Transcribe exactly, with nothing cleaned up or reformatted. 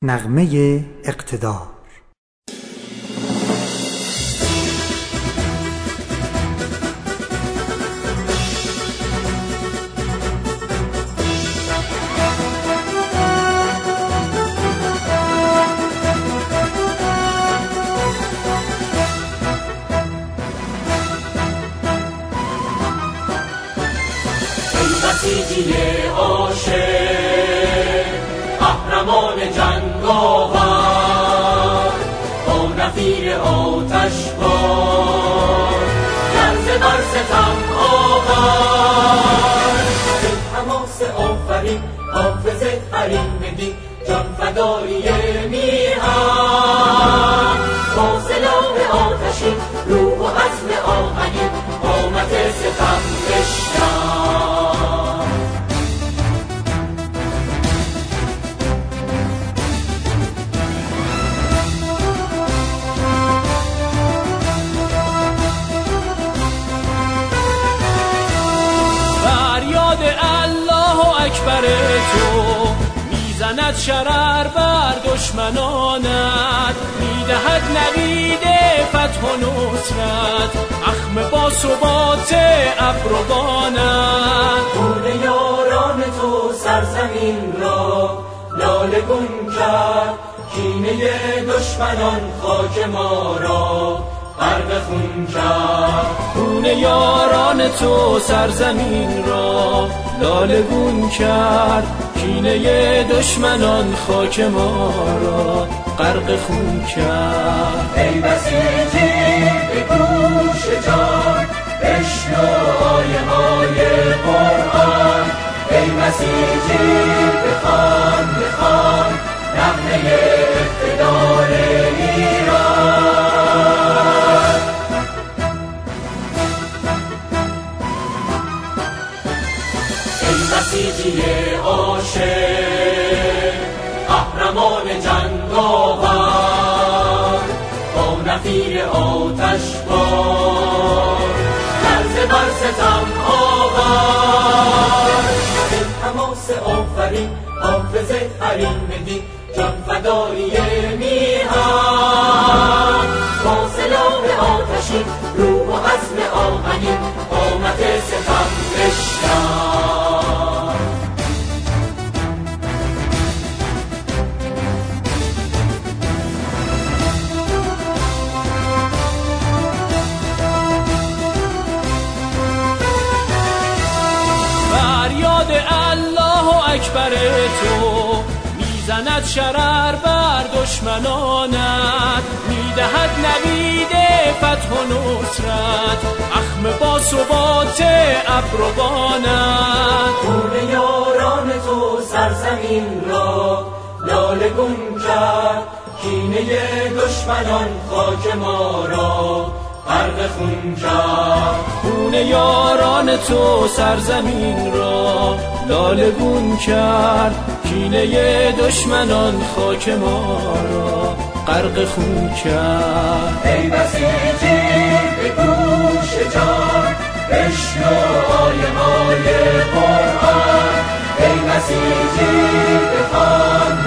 نغمه اقتدار. بسیجی عاشق قهرمان جنگاور با نفیر آتش بار گرز بر ستم آور دل حماس آفرین حافظ حریمگی جان فدایی میهن با سلاح آتشین روح و عزم آهنین قامت ستم بشکن. اکبر تو میزند شرر بر دشمنانت، میدهد نوید فتح و نصرت اخم با ثبات ابروانت. خون یاران تو سرزمین را لاله گون کرد، کینه دشمنان خاک ما را غرق خون کرد. خون یاران تو سرزمین را لالگون کرد، کینه دشمنان خاک ما را غرق خون کرد. ای بسیجی به گوش جان بشنو آیه های قرآن، ای بسیجی بخوان بخوان نغمه اقتدار ایران. ای بسیجی عاشق قهرمان جنگاور با نفیر آتش بار گرز بر ستم آور دل حماس آفرین حافظ حریمگی جان فدایی میهن با سلاح آتشین روح و عزم آهنین قامت ستم بشکن. فریاد الله اکبر تو میزند شرر بر دشمنانت، میدهد نوید فتح و نصرت اخم با ثبات ابروانت. خون یاران تو سرزمین را لاله گون کرد، کینه دشمنان خاک ما را غرق خون کرد. خون یاران تو سرزمین را لالگون کرد، کینه دشمنان خاک ما را غرق خون کرد. ای بسیجی به گوش جان بشنو آیه های قرآن، ای بسیجی بخوان